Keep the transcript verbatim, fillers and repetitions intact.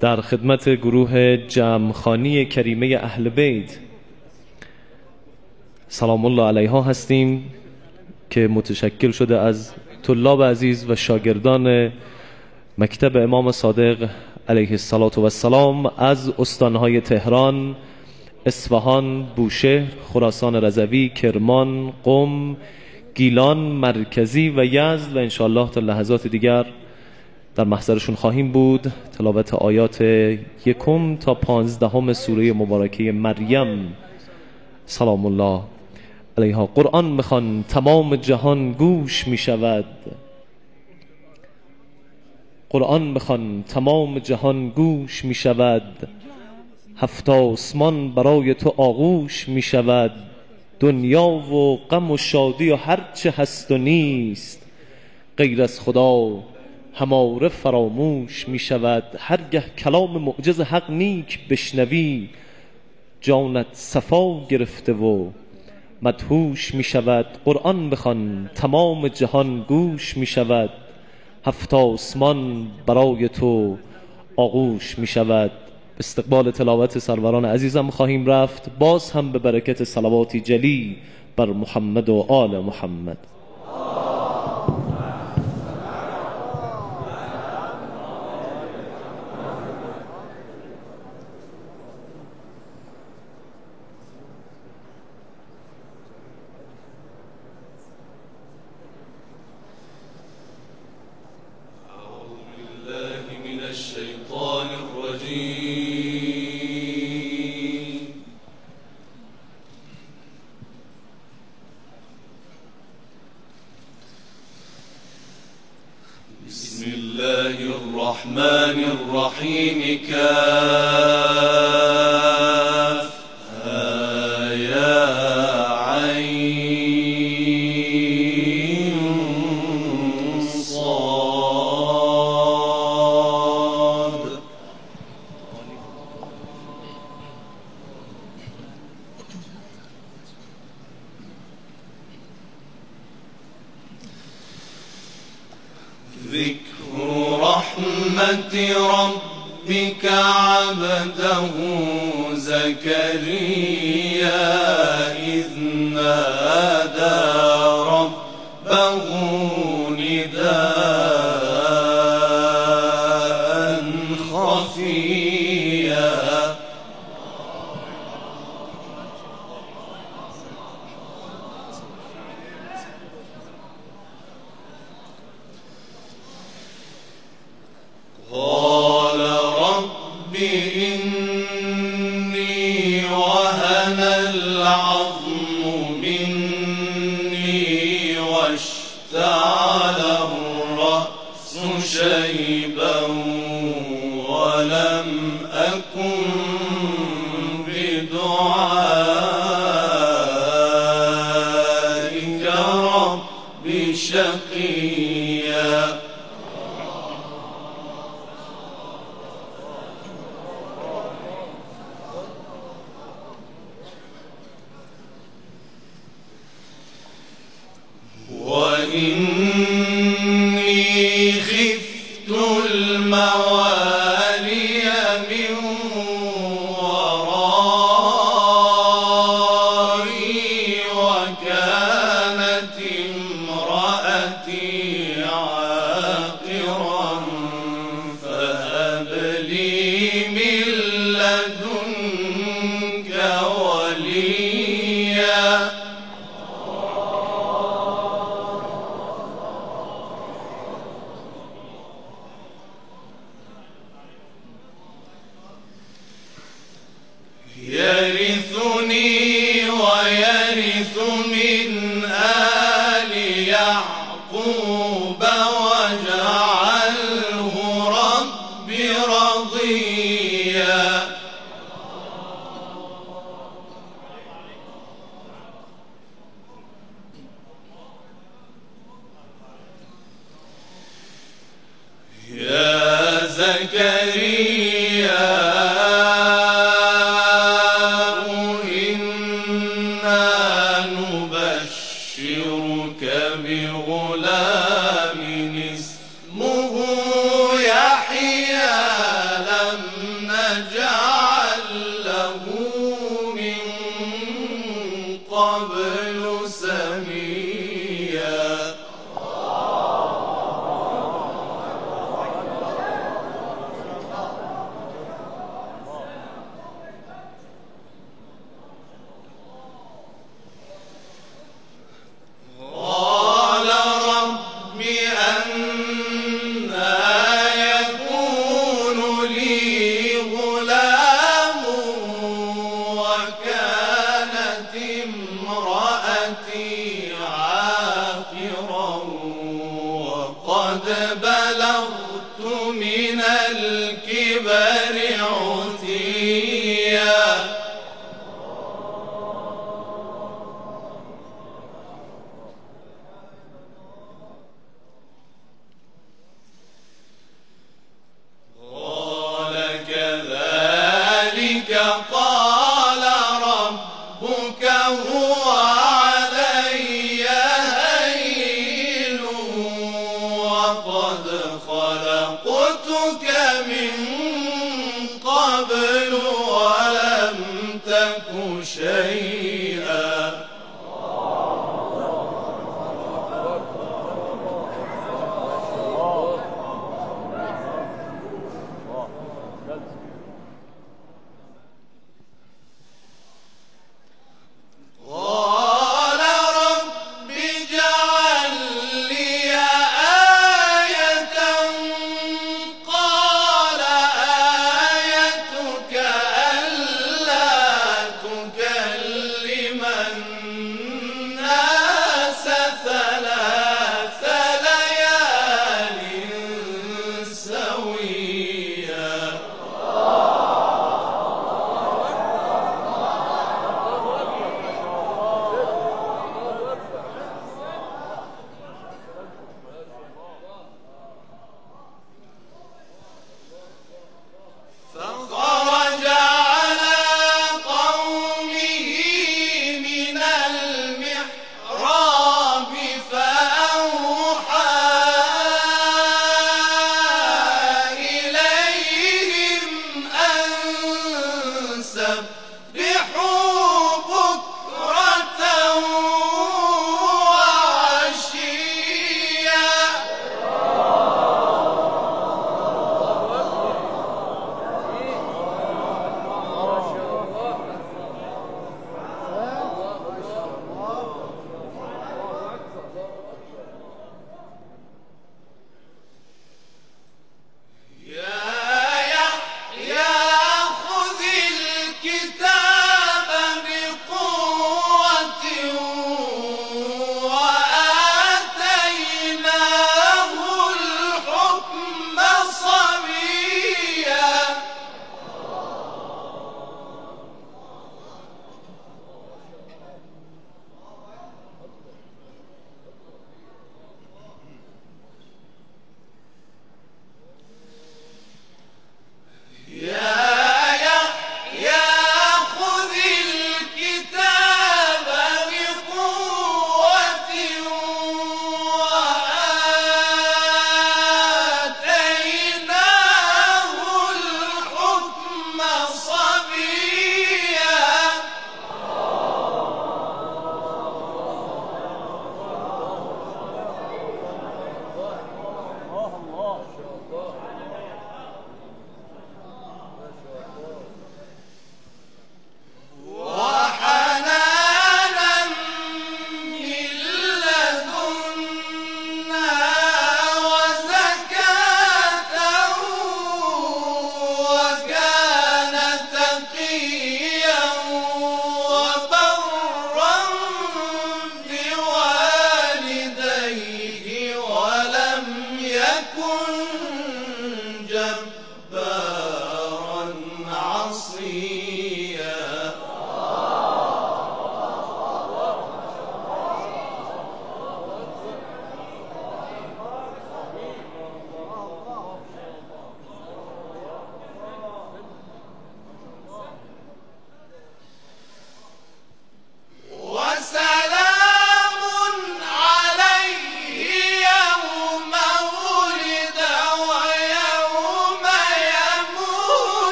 در خدمت گروه جمعخوانی کریمه اهل بیت سلام الله علیها هستیم که متشکل شده از طلاب عزیز و شاگردان مکتب امام صادق علیه السلام از استانهای تهران، اصفهان، بوشهر، خراسان رضوی، کرمان، قم، گیلان مرکزی و یزد و انشاءالله تا لحظات دیگر در محضرشون خواهیم بود. تلاوت آیات یکم تا پانزدهم سوره مبارکه مریم سلام الله علیها. قرآن میخوان تمام جهان گوش میشود، قرآن میخوان تمام جهان گوش میشود، هفت آسمان برای تو آغوش میشود، دنیا و غم و شادی و هرچه هست و نیست غیر از خدا هماره فراموش می شود. هرگه کلام معجز حق نیک بشنوی، جانت صفا گرفته و مدهوش می شود. قرآن بخوان تمام جهان گوش می شود، هفت آسمان برای تو آغوش می شود. استقبال تلاوت سروران عزیزم خواهیم رفت، باز هم به برکت صلواتی جلی بر محمد و آل محمد. الشيطان الرجيم. بسم الله الرحمن الرحيم. كاف ها يا عين صاد. ذكر رحمة ربك عبده زكريا إذ نادى ربه نداء خفيا. قال رب إني وهن العظم مني واشتعل الرأس شيبا ولم أكن بدعائك رب شقيا. وإني خفت الموالي من ورائي وكانت امرأتي عاقرا فهب لي من لدنك وليا. يرثني ويرث من آل يعقوب واجعله رب رضيا. يا زكريا نبشرك بغلام اسمه يحيى لم الكبر عتيا قال كذلك قال ربك هو علي هين وقد خلقتك من قبل ولم تك شيئا